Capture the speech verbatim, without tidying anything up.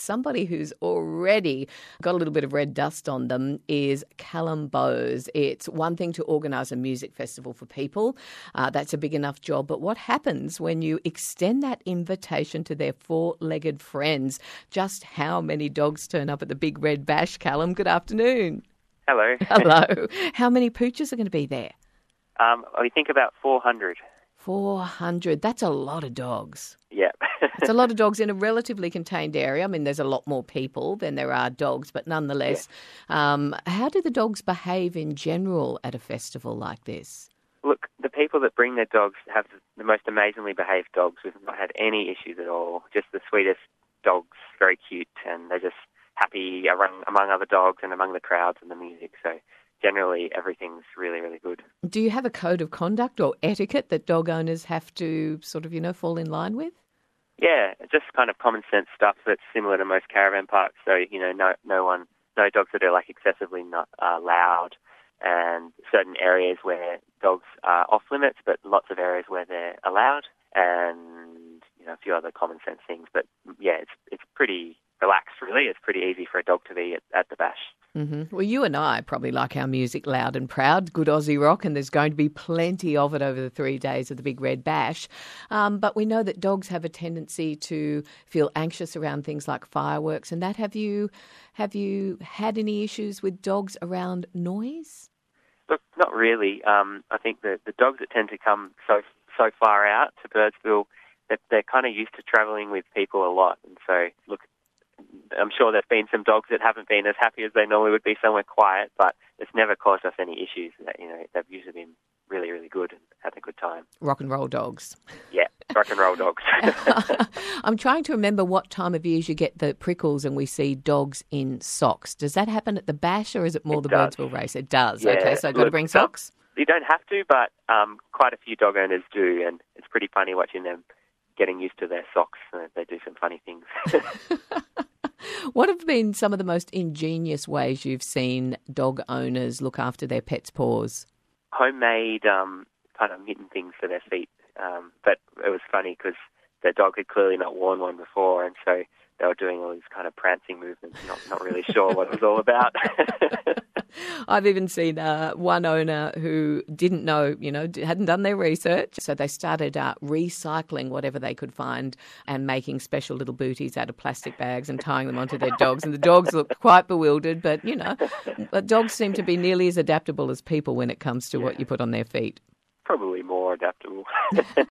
somebody who's already got a little bit of red dust on them is Callum Bowes. It's one thing to organise a music festival for people. Uh, that's a big enough job. But what happens when you extend that invitation to their four-legged friends? Just how many dogs turn up at the Big Red Bash, Callum? Good afternoon. Hello. Hello. How many pooches are going to be there? Um, we think about four hundred. four hundred. That's a lot of dogs. Yeah. It's a lot of dogs in a relatively contained area. I mean, there's a lot more people than there are dogs, but nonetheless, yeah. um, how do the dogs behave in general at a festival like this? Look, the people that bring their dogs have the most amazingly behaved dogs. We've not had any issues at all. Just the sweetest dogs, very cute, and they're just happy among, among other dogs and among the crowds and the music. So generally, everything's really, really good. Do you have a code of conduct or etiquette that dog owners have to sort of, you know, fall in line with? Yeah, just kind of common sense stuff that's similar to most caravan parks. So, you know, no no one, no dogs that are like excessively not uh, loud, and certain areas where dogs are off limits, but lots of areas where they're allowed, and, you know, a few other common sense things. But yeah, it's it's pretty relaxed, really. It's pretty easy for a dog to be at, at the bash. Mm-hmm. Well, you and I probably like our music loud and proud, good Aussie rock, and there's going to be plenty of it over the three days of the Big Red Bash. Um, but we know that dogs have a tendency to feel anxious around things like fireworks and that. Have you have you had any issues with dogs around noise? Look, not really. Um, I think that the dogs that tend to come so so far out to Birdsville, they're, they're kind of used to travelling with people a lot. And so, look, I'm sure there's been some dogs that haven't been as happy as they normally would be somewhere quiet, but it's never caused us any issues. That, you know, they've usually been really, really good and had a good time. Rock and roll dogs. Yeah, rock and roll dogs. I'm trying to remember what time of year you get the prickles and we see dogs in socks. Does that happen at the bash or is it more it the does. Birdsville race? It does. Yeah, okay, so I've got to bring socks? You don't have to, but um, quite a few dog owners do, and it's pretty funny watching them getting used to their socks. They do some funny things. What have been some of the most ingenious ways you've seen dog owners look after their pets' paws? Homemade um, kind of mitten things for their feet. Um, but it was funny because their dog had clearly not worn one before, and so they were doing all these kind of prancing movements, not, not really sure what it was all about. I've even seen uh, one owner who didn't know, you know, hadn't done their research. So they started uh, recycling whatever they could find and making special little booties out of plastic bags and tying them onto their dogs. And the dogs looked quite bewildered, but, you know, but dogs seem to be nearly as adaptable as people when it comes to yeah. what you put on their feet. Probably more adaptable.